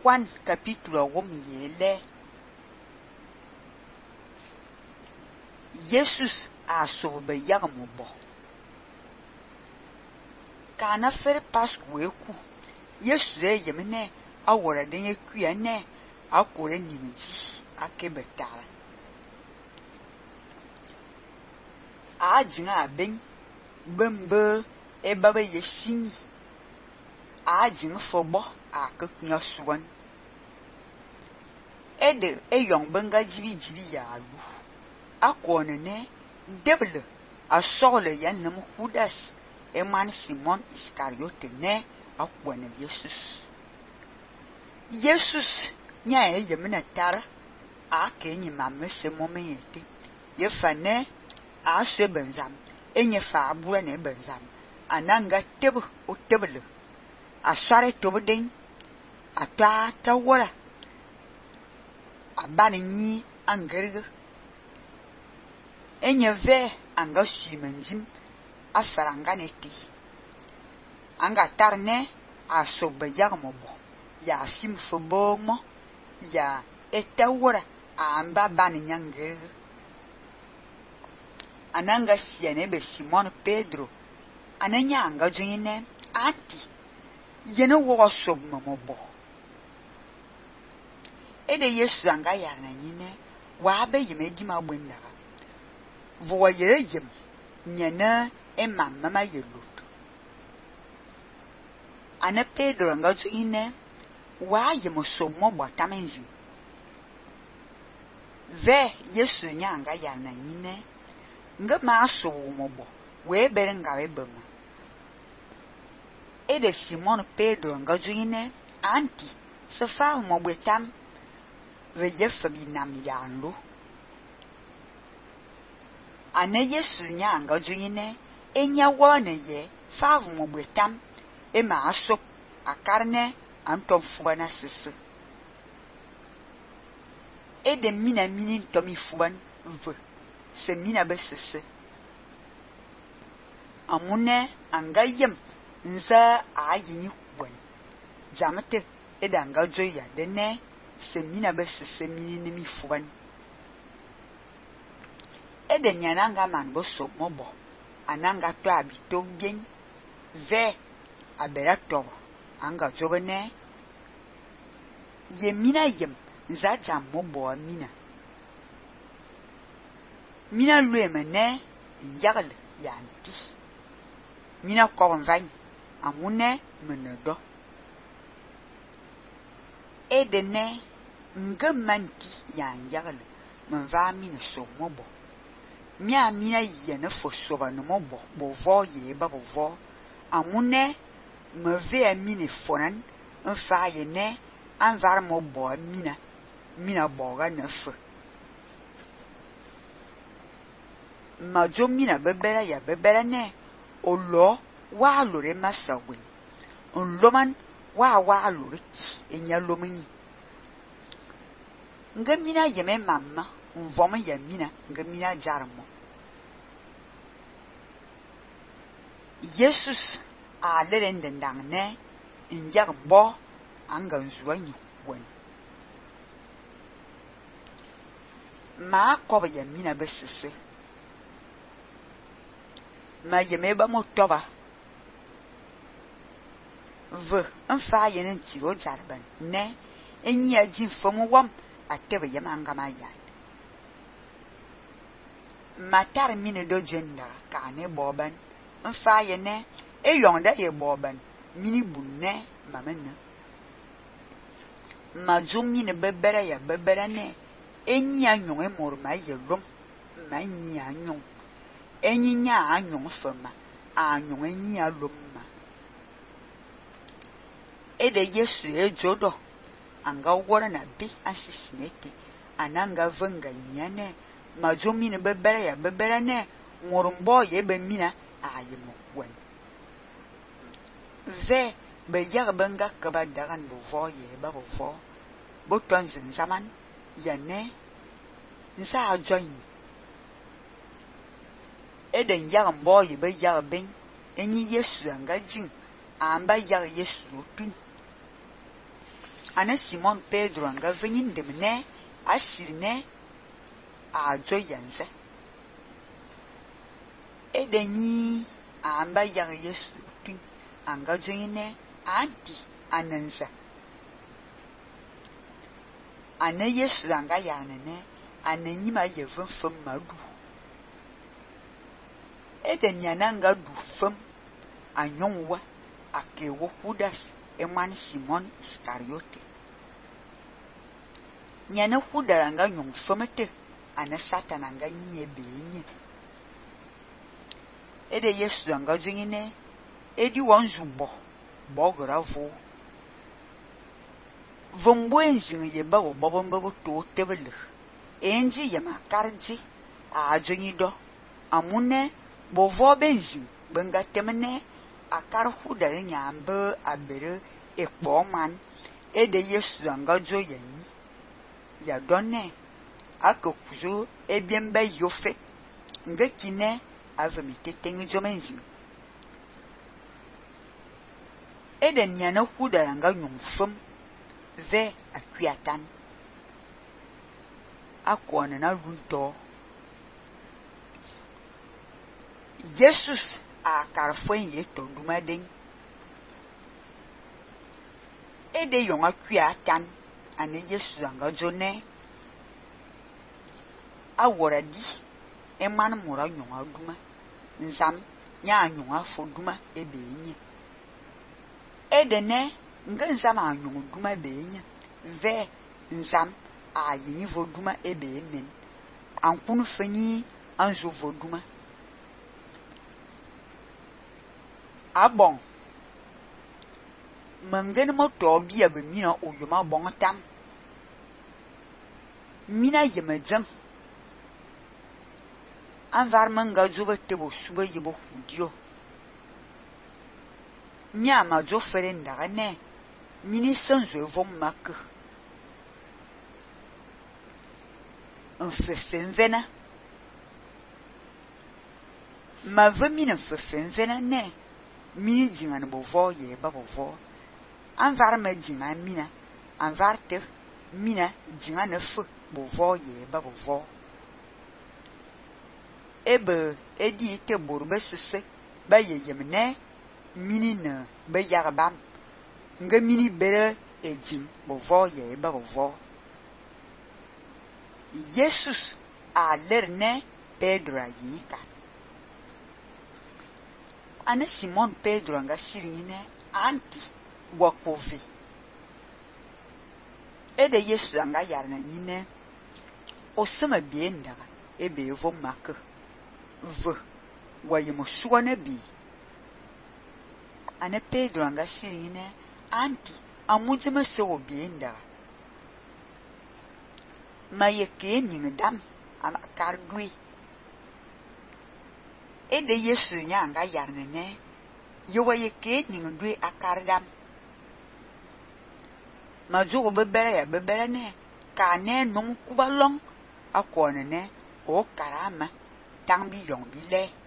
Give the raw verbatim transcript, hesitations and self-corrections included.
Juan capítulo one. Jesus a sobe yagmobo. Kana fer paskueku. Yesu yemene awora denye kuyane akore ninji akebetara. A jinga ben bembe ebabe yesin. A jinga fobo a kunya suwan. Ede e yong benga jibi jibi ya alu. Akone ne devil a sole yan nam Judas e man Simon Iscariote ne akwane Jesus. Jesus nya e yemina tara a kenyi mamme se momenti. Ye fane a se benzam enye fa abura ne benzam ananga tebu o tebele a sare tobden a ta tawara a bani ni angerge enye ve anga shimenjim a saranganeti anga tarne a sobe yagmobo ya sim fobomo ya etawara a amba bani nyangerge ananga siene be Simon Pedro ananya anga joine anti yene wo sob momobo ede Yesu anga ya na nyine wa be yeme dima gbenda vo yere yem nyena e mamma ma yelut ana Pedro anga joine wa yemo sob mobo tamenji ve Yesu nya anga ya na nyine nga ma so mobo we bere nga we bema ede Simon Pedro nga joine anti se fa mobo tam we yefa bi nam yanlo ana Yesu nya nga joine enya wone ye fa mobo tam e ma so akarne antom fuana sese ede mina mini tomi fuan ve se mina besese amune angayem nza ayini kwen jamate edanga joya dene se mina besese mini nimi fuan ede nyananga man bo so mobo ananga to abito bien ve aberato anga jobene ye mina yem nza jam mobo mina mina luemene yagal yanti mina konvany amune menedo edene ngamanti yan yagal menva mina so mobo mia mina yene fo soba no mobo bovo ye ba bovo amune meve amine fonan enfa yene anvar mobo mina mina boga nefe majomina bebera ya bebera ne olo wa lore masawe onloman wa wa lore enya lomani ngamina yeme mamma nvoma yamina ngamina jarmo Jesus a lerende ndangne injagbo anganzuanyi wen ma koba yamina besese ma yeme ba motoba ve enfa yenen tiro jarban ne enya jin fomu wam atebe yamanga maya matar mine do jenda kane boban enfa yene e yonda ye boban mini bunne mamena ma jumine bebera ya bebera ne enya nyon e morma yelum ma nya nyon enyinya anyon fema anyon enyi alomma ede Yesu ejodo anga wora na bi asisnete ananga vanga nyane majomi ne bebere ya bebere ne ngorumbo ye be mina ayemo wen ve be yar banga kaba daran bo vo ye ba bo vo bo tonzin zaman yane nsa ajoin eden yaran boy be yar ben enyi Yesu anga jin amba yar Yesu pin ana Simon Pedro nga venyin dem ne asir ne a jo yansa edenyi amba yang Yesu tin anga jo ne anti anansa ana Yesu anga yana ne ananyi ma yevun fam madu edenya nanga du fam anyonwa akewo Judas eman Simon Iscariote nyane Judas anga nyong famete ana Satan anga nye benye ede Yesu anga jingine edi wanzubo bogravo vombo enzing yeba wo bobombo to tebele enji yama karji a jonyido amune bovo benzing benga temene akar Judas nyambe abere ekpo man ede Yesu anga jo yanyi ya donne akokuzo ebiemba yofe ngekine avemite tengi jomenzi ede nyana Judas anga nyumfum ve akwiatan akwana na runto Jesus a karfwen yeto dumaden ede yonga kwiatan ane Yesu anga jone aworadi eman mura nyonga duma nzam nya nyonga foduma ebenye edene nga nzam anyonga duma benye ve nzam a yini voduma ebemen ankunu fanyi anzo voduma abon mangen mo to bia be mina oyoma bon tam mina yemedzam anvar manga zuba tebo suba yebo hudio nya ma zo ferenda ne mini sanzo vom mak un fefenvena ma vemina fefenvena ne mini dingan bovo ye babovo anvar ma dinga mina anvar te mina dinga ne fu bovo ye babovo ebe edi te borbe sese ba ye yemne mini na ba yarbam nga mini bere edin bovo ye babovo Jesus a lerne Pedro ayika ana Simon Pedro anga sirine anti wakovi ede Yesu anga yarna nyine osema bienda ebe evo mak v wayemo suwana bi ana Pedro anga sirine anti amujema se wo bienda ma yeke nyingdam ama kardui ede Yesu nya anga yarne ne yowa yeke nyingdui akardam ma zo bebere ya bebere ne ka ne non kubalong akone ne o karama tang bi yong bi le